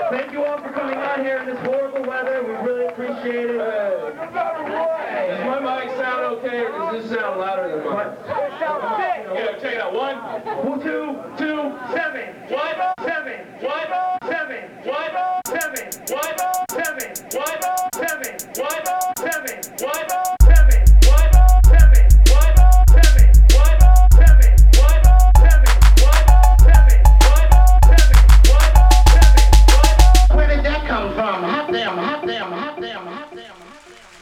Thank you all for coming out here in this horrible weather. We really appreciate it. Does my mic sound okay, or does this sound louder than mine? It sounds sick. Yeah, check it out. 1, 2, 2, 7. What? 7. What? 7. What? 7.